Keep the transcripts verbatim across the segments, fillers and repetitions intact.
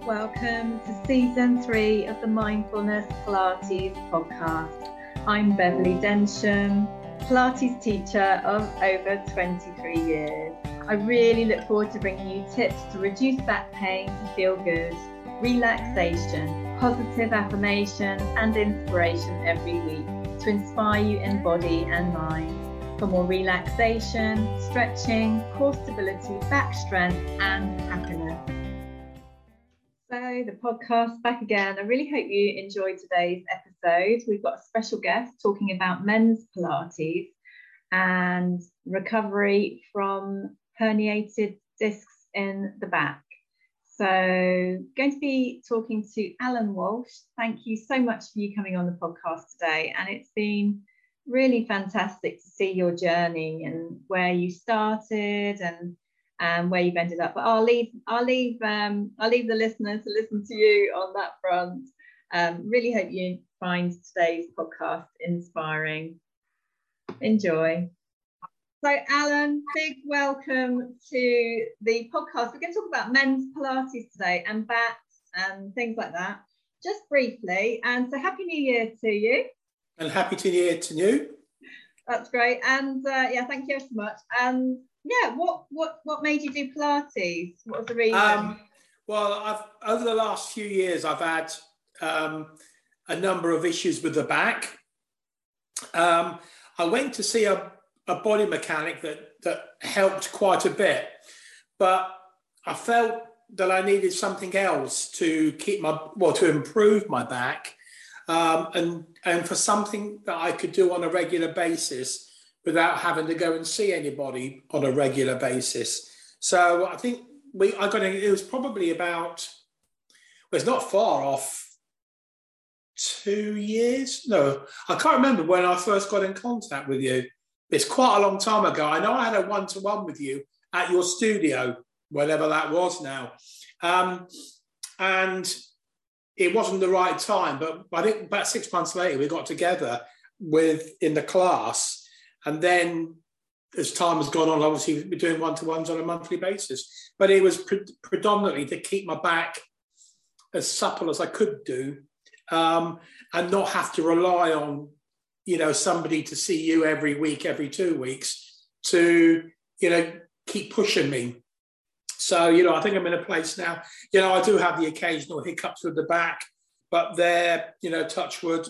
Welcome to season three of the Mindfulness Pilates podcast. I'm Beverly Densham, Pilates teacher of over twenty-three years. I really look forward to bringing you tips to reduce back pain to feel good, relaxation, positive affirmation and inspiration every week to inspire you in body and mind for more relaxation, stretching, core stability, back strength and happiness. So the podcast back again. I really hope you enjoyed today's episode. We've got a special guest talking about men's Pilates and recovery from herniated discs in the back. So going to be talking to Alan Walsh. Thank you so much for you coming on the podcast today. And it's been really fantastic to see your journey and where you started and and where you've ended up. But I'll leave, I'll leave, um, I'll leave the listeners to listen to you on that front. Um, really hope you find today's podcast inspiring. Enjoy. So, Alan, big welcome to the podcast. We're going to talk about men's Pilates today and backs and things like that, just briefly. And so, happy New Year to you. And happy New Year to you. That's great. And uh, yeah, thank you so much. And yeah, what what what made you do Pilates? What was the reason? Um, well, I've over the last few years, I've had um, a number of issues with the back. Um, I went to see a, a body mechanic that that helped quite a bit, but I felt that I needed something else to keep my well to improve my back, um, and and for something that I could do on a regular basis without having to go and see anybody on a regular basis. So I think we, I got, it was probably about, well, it's not far off two years. No, I can't remember when I first got in contact with you. It's quite a long time ago. I know I had a one-to-one with you at your studio, whenever that was now. Um, and it wasn't the right time, but I think about six months later, we got together with in the class. And then as time has gone on, obviously we're doing one-to-ones on a monthly basis. But it was pre- predominantly to keep my back as supple as I could do, um, and not have to rely on, you know, somebody to see you every week, every two weeks to, you know, keep pushing me. So, you know, I think I'm in a place now, you know, I do have the occasional hiccups with the back, but they're, you know, touch wood,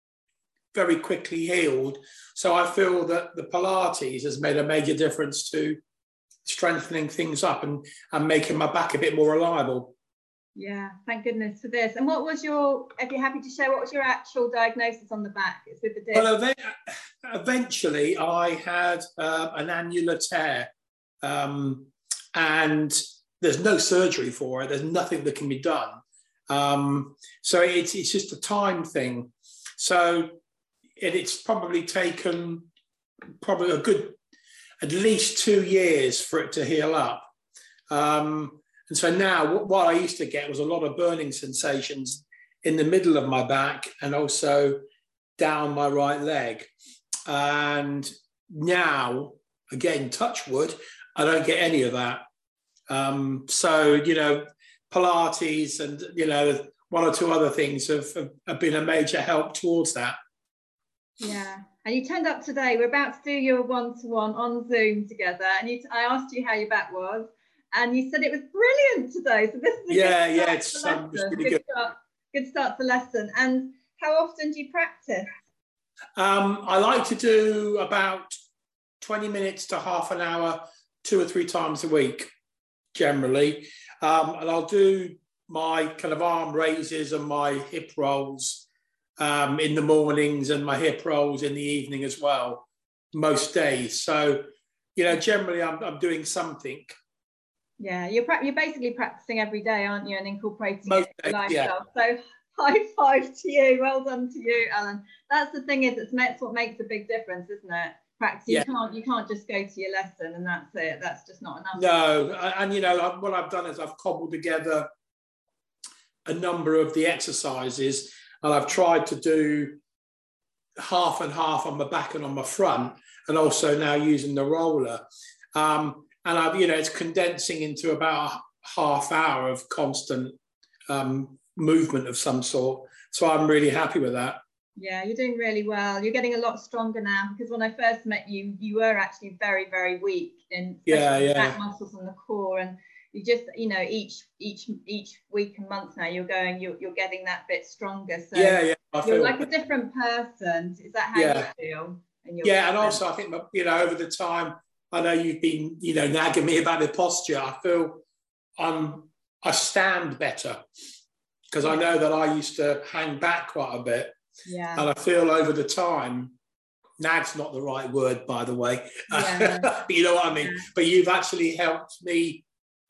very quickly healed. So I feel that the Pilates has made a major difference to strengthening things up and, and making my back a bit more reliable. Yeah, thank goodness for this. And what was your, if you're happy to share, what was your actual diagnosis on the back? It's with the disc. Well, eventually I had uh, an annular tear, um, and there's no surgery for it. There's nothing that can be done. Um, so it's, it's just a time thing. So And it's probably taken probably a good, at least two years for it to heal up. Um, and so now what I used to get was a lot of burning sensations in the middle of my back and also down my right leg. And now, again, touch wood, I don't get any of that. Um, so, you know, Pilates and, you know, one or two other things have, have, have been a major help towards that. Yeah, and you turned up today. We're about to do your one-to-one on Zoom together, and you, I asked you how your back was, and you said it was brilliant today. So this is a yeah, good yeah, it's, um, it's really good. good. Start, good start to lesson. And how often do you practice? Um, I like to do about twenty minutes to half an hour, two or three times a week, generally, um, and I'll do my kind of arm raises and my hip rolls Um, in the mornings and my hip rolls in the evening as well, most days. So, you know, generally I'm, I'm doing something. Yeah, you're pra- you're basically practicing every day, aren't you, and incorporating most it in your days, lifestyle. Yeah. So high five to you. Well done to you, Alan. That's the thing is, it's that's what makes a big difference, isn't it? Practice. You yeah. can't you can't just go to your lesson and that's it. That's just not enough. No, and you know what I've done is I've cobbled together a number of the exercises. And I've tried to do half and half on my back and on my front, and also now using the roller. Um, and I've, you know, it's condensing into about a half hour of constant um, movement of some sort. So I'm really happy with that. Yeah, you're doing really well. You're getting a lot stronger now, because when I first met you, you were actually very, very weak in yeah, the yeah. back muscles and the core. And you just, you know, each each each week and month now, you're going, you're, you're getting that bit stronger. So yeah, yeah, I you're feel like a different person. Is that how yeah. you feel? In your yeah, and also I think, you know, over the time, I know you've been, you know, nagging me about the posture. I feel I'm, I stand better, because yeah. I know that I used to hang back quite a bit. Yeah. And I feel over the time, nag's not the right word, by the way. Yeah. You know what I mean? Yeah. But you've actually helped me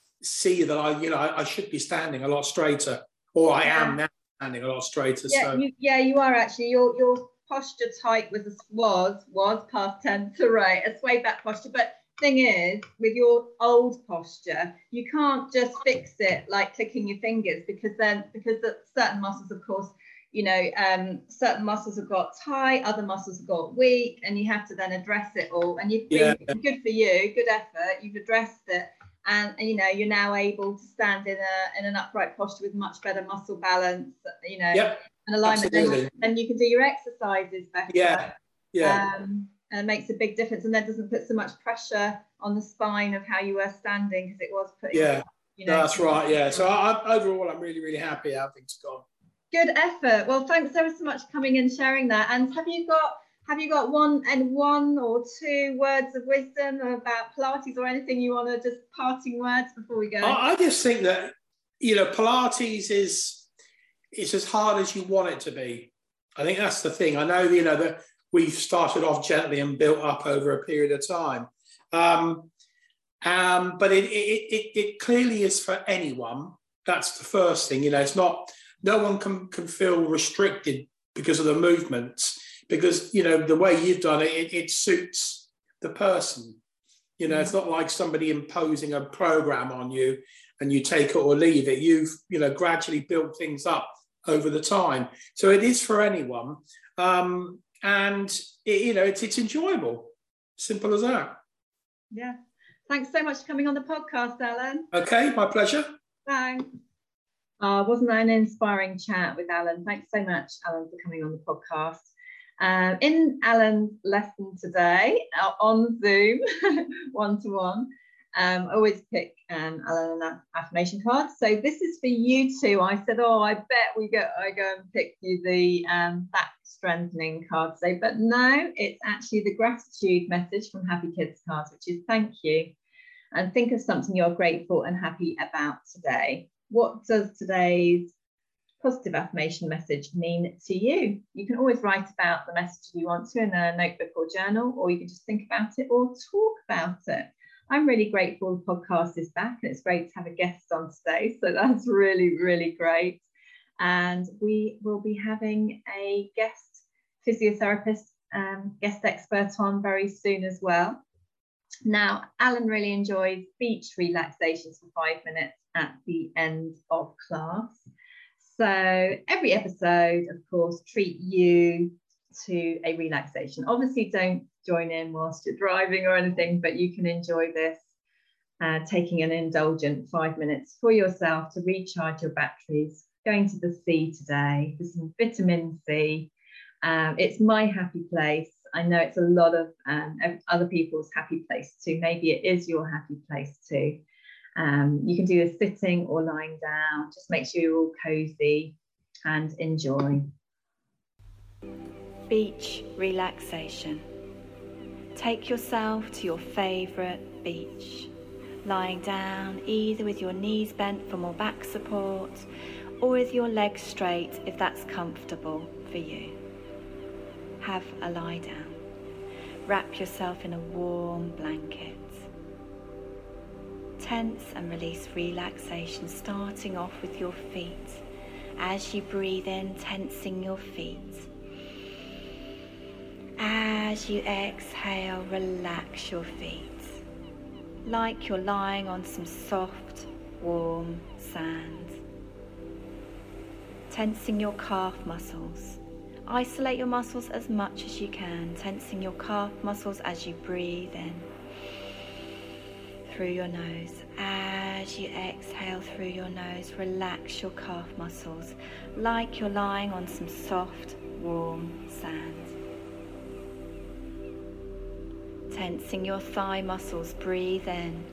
see that I, you know, I, I should be standing a lot straighter, or I yeah. am now standing a lot straighter. Yeah, so. you, yeah, you are actually. Your your posture type was was was past tense, so right, a sway back posture. But thing is, with your old posture, you can't just fix it like clicking your fingers, because then because the certain muscles, of course, you know, um, certain muscles have got tight, other muscles have got weak, and you have to then address it all. And you've been yeah. good for you, good effort. You've addressed it, and you know you're now able to stand in a in an upright posture with much better muscle balance. You know, yep, and alignment. Then, then you can do your exercises better. Yeah, yeah. Um, and it makes a big difference, and that doesn't put so much pressure on the spine of how you were standing, because it was putting. Yeah, you know, that's right. Yeah. So I, overall, I'm really, really happy how things have gone. Good effort. Well, thanks ever so much for coming and sharing that. And have you got have you got one and one or two words of wisdom about Pilates, or anything you want to just parting words before we go? I, I just think that, you know, Pilates is it's as hard as you want it to be. I think that's the thing. I know, you know, that we've started off gently and built up over a period of time. Um, um, but it, it, it, it clearly is for anyone. That's the first thing. You know, it's not, no one can, can feel restricted because of the movements, because, you know, the way you've done it, it, it suits the person. You know, mm-hmm. It's not like somebody imposing a program on you and you take it or leave it. You've, you know, gradually built things up over the time. So it is for anyone. Um, and, it, you know, it's, it's enjoyable. Simple as that. Yeah. Thanks so much for coming on the podcast, Alan. Okay, my pleasure. Thanks. Uh, wasn't that an inspiring chat with Alan? Thanks so much, Alan, for coming on the podcast. Um, in Alan's lesson today, uh, on Zoom, one-to-one, um, I always pick um, Alan an affirmation card. So this is for you two. I said, oh, I bet we go, I go and pick you the um, back strengthening card today. But no, it's actually the gratitude message from Happy Kids cards, which is thank you. And think of something you're grateful and happy about today. What does today's positive affirmation message mean to you? You can always write about the message if you want to in a notebook or journal, or you can just think about it or talk about it. I'm really grateful the podcast is back, and it's great to have a guest on today. So that's really, really great. And we will be having a guest physiotherapist, um, guest expert on very soon as well. Now, Alan really enjoys beach relaxations for five minutes at the end of class. So every episode, of course, treat you to a relaxation. Obviously, don't join in whilst you're driving or anything, but you can enjoy this, uh, taking an indulgent five minutes for yourself to recharge your batteries, going to the sea today for some vitamin C. Um, it's my happy place. I know it's a lot of um, other people's happy place too. Maybe it is your happy place too. Um, you can do this sitting or lying down. Just make sure you're all cozy and enjoy. Beach relaxation. Take yourself to your favourite beach, lying down either with your knees bent for more back support or with your legs straight if that's comfortable for you. Have a lie down. Wrap yourself in a warm blanket. Tense and release relaxation, starting off with your feet. As you breathe in, tensing your feet. As you exhale, relax your feet. Like you're lying on some soft, warm sand. Tensing your calf muscles. Isolate your muscles as much as you can, tensing your calf muscles as you breathe in. through your nose. As you exhale through your nose, relax your calf muscles like you're lying on some soft, warm sand. Tensing your thigh muscles, breathe in.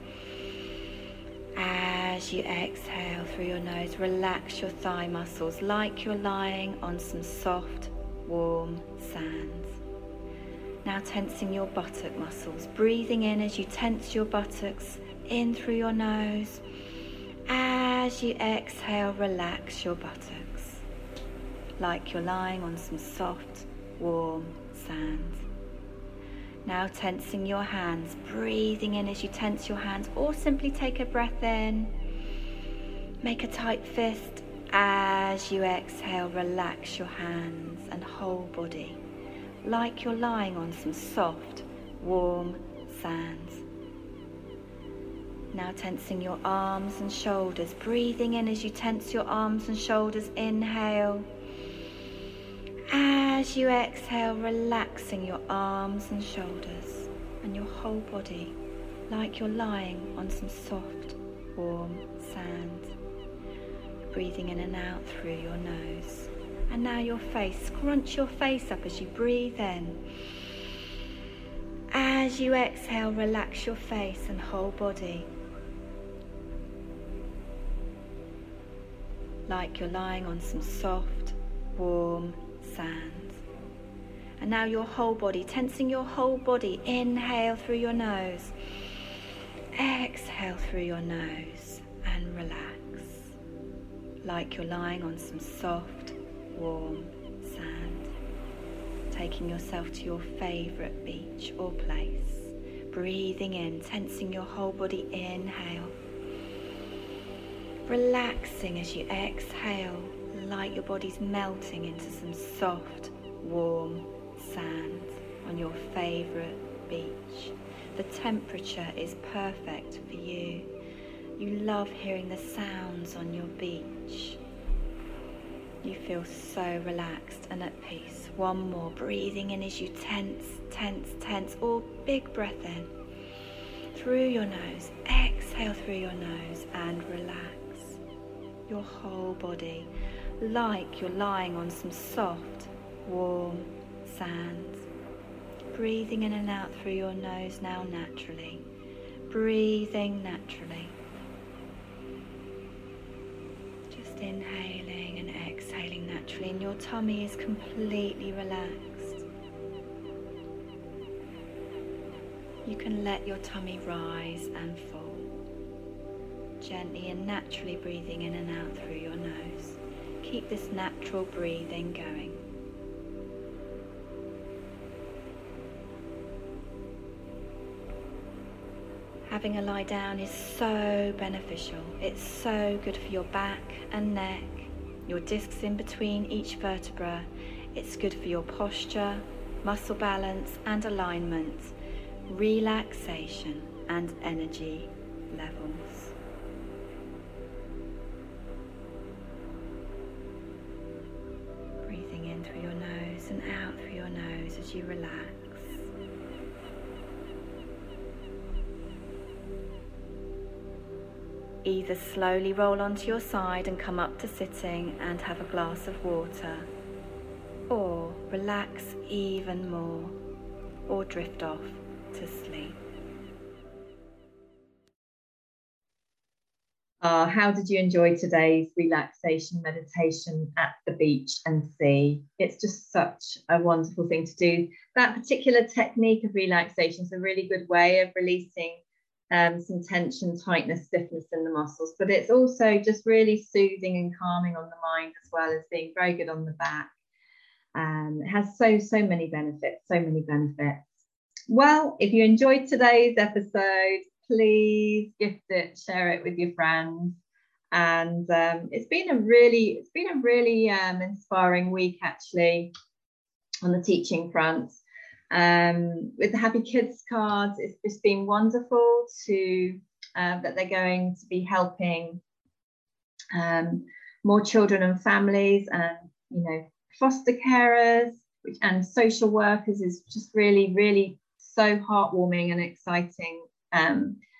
As you exhale through your nose, relax your thigh muscles like you're lying on some soft, warm sand. Now tensing your buttock muscles, breathing in as you tense your buttocks in through your nose. As you exhale, relax your buttocks like you're lying on some soft, warm sand. Now tensing your hands, breathing in as you tense your hands, or simply take a breath in. Make a tight fist. As you exhale, relax your hands and whole body like you're lying on some soft, warm sand. Now tensing your arms and shoulders, breathing in as you tense your arms and shoulders, inhale. As you exhale, relaxing your arms and shoulders and your whole body like you're lying on some soft, warm sand. Breathing in and out through your nose. And now your face, scrunch your face up as you breathe in. As you exhale, relax your face and whole body like you're lying on some soft, warm sand. And now your whole body, tensing your whole body. Inhale through your nose. Exhale through your nose and relax like you're lying on some soft, warm sand. Taking yourself to your favourite beach or place. Breathing in, tensing your whole body. Inhale. Relaxing as you exhale, like your body's melting into some soft, warm sand on your favourite beach. The temperature is perfect for you. You love hearing the sounds on your beach. You feel so relaxed and at peace. One more, breathing in as you tense, tense, tense, or big breath in through your nose. Exhale through your nose and relax your whole body like you're lying on some soft, warm sand. Breathing in and out through your nose now naturally. Breathing naturally. Just inhaling and exhaling naturally, and your tummy is completely relaxed. You can let your tummy rise and fall. Gently and naturally breathing in and out through your nose. Keep this natural breathing going. Having a lie down is so beneficial. It's so good for your back and neck, your discs in between each vertebra. It's good for your posture, muscle balance and alignment, relaxation and energy levels. Breathing in through your nose and out through your nose as you relax. Either slowly roll onto your side and come up to sitting and have a glass of water, or relax even more, or drift off to sleep. Uh, how did you enjoy today's relaxation meditation at the beach and sea? It's just such a wonderful thing to do. That particular technique of relaxation is a really good way of releasing um, some tension, tightness, stiffness in the muscles, but it's also just really soothing and calming on the mind, as well as being very good on the back. Um, it has so, so many benefits, so many benefits. Well, if you enjoyed today's episode, please gift it, share it with your friends. And um, it's been a really, it's been a really um, inspiring week actually on the teaching front. Um, with the Happy Kids cards, it's just been wonderful to uh, that they're going to be helping um, more children and families, and you know, foster carers which, and social workers is just really, really so heartwarming and exciting. Um,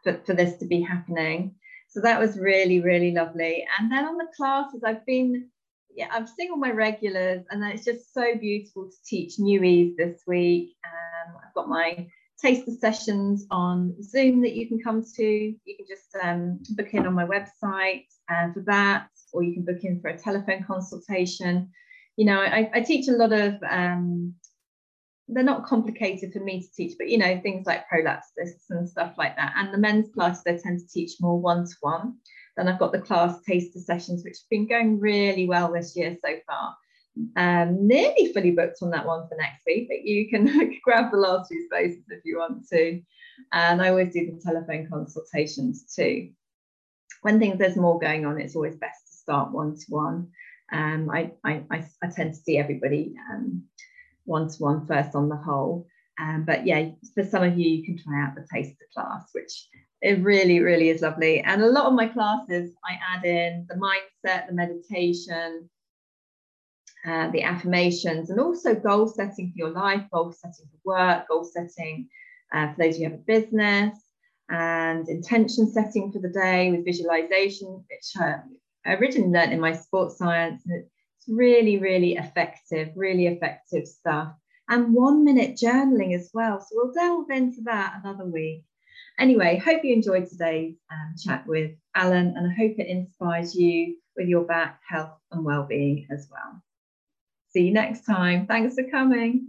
for, for this to be happening. So that was really, really lovely. And then on the classes, I've been, yeah, I've seen all my regulars, and it's just so beautiful to teach newies this week. Um, I've got my taster sessions on Zoom that you can come to. You can just um, book in on my website uh, for that, or you can book in for a telephone consultation. You know, I, I teach a lot of, um, they're not complicated for me to teach, but, you know, things like prolapsus and stuff like that. And the men's classes, I tend to teach more one-to-one. Then I've got the class taster sessions, which have been going really well this year so far. Um, nearly fully booked on that one for next week, but you can grab the last few spaces if you want to. And I always do the telephone consultations too. When things there's more going on, it's always best to start one-to-one. Um, I, I, I, I tend to see everybody um, one-to-one first on the whole. Um, but yeah, for some of you, you can try out the taster class, which it really, really is lovely. And a lot of my classes, I add in the mindset, the meditation, uh, the affirmations, and also goal setting for your life, goal setting for work, goal setting uh, for those who have a business, and intention setting for the day with visualization, which uh, I originally learned in my sports science. And it's really, really effective, really effective stuff. And one minute journaling as well. So we'll delve into that another week. Anyway, hope you enjoyed today's um, chat with Alan, and I hope it inspires you with your back health and well-being as well. See you next time. Thanks for coming.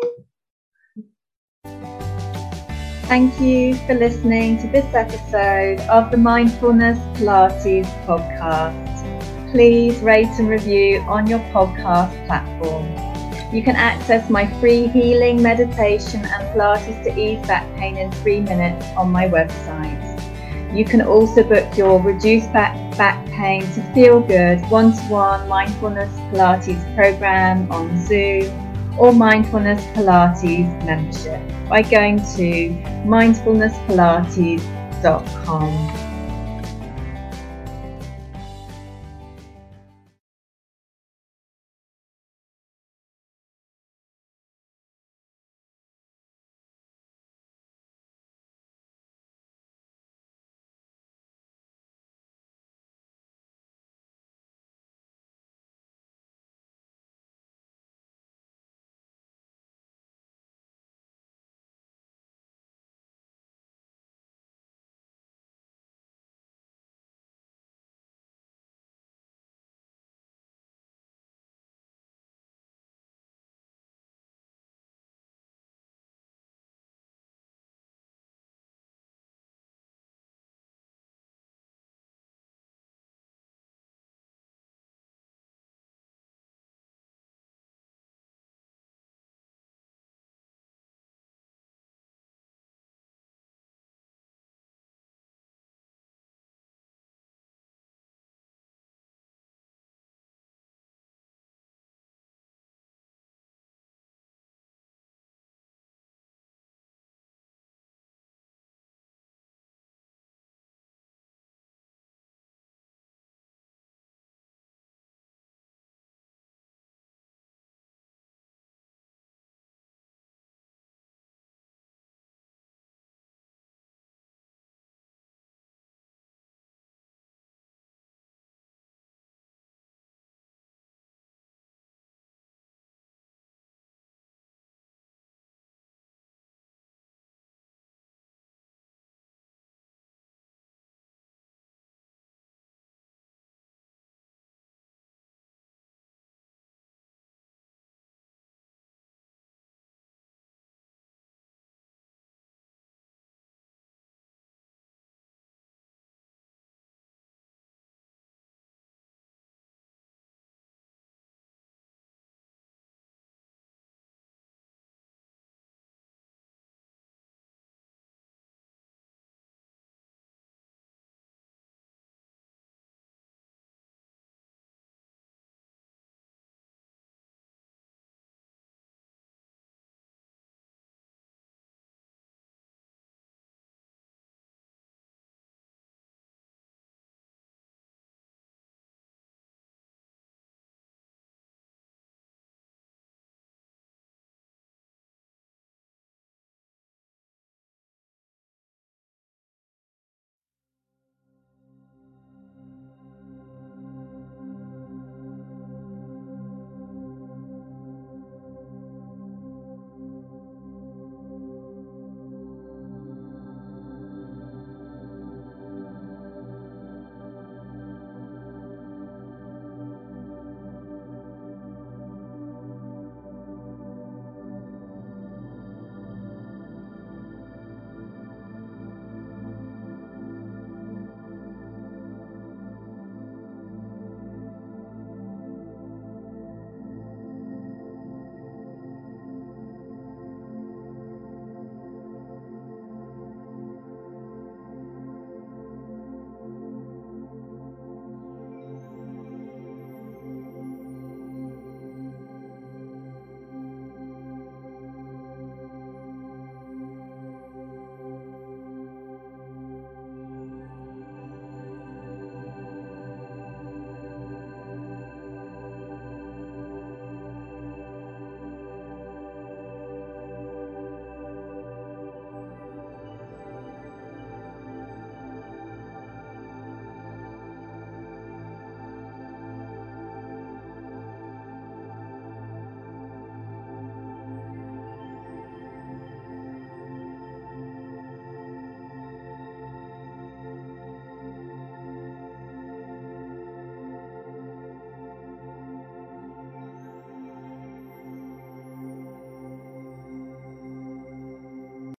Bye. Thank you for listening to this episode of the Mindfulness Pilates podcast. Please rate and review on your podcast platform. You can access my free healing meditation and Pilates to ease back pain in three minutes on my website. You can also book your reduced back, back pain to feel good one-to-one mindfulness Pilates program on Zoom or mindfulness Pilates membership by going to mindfulness pilates dot com.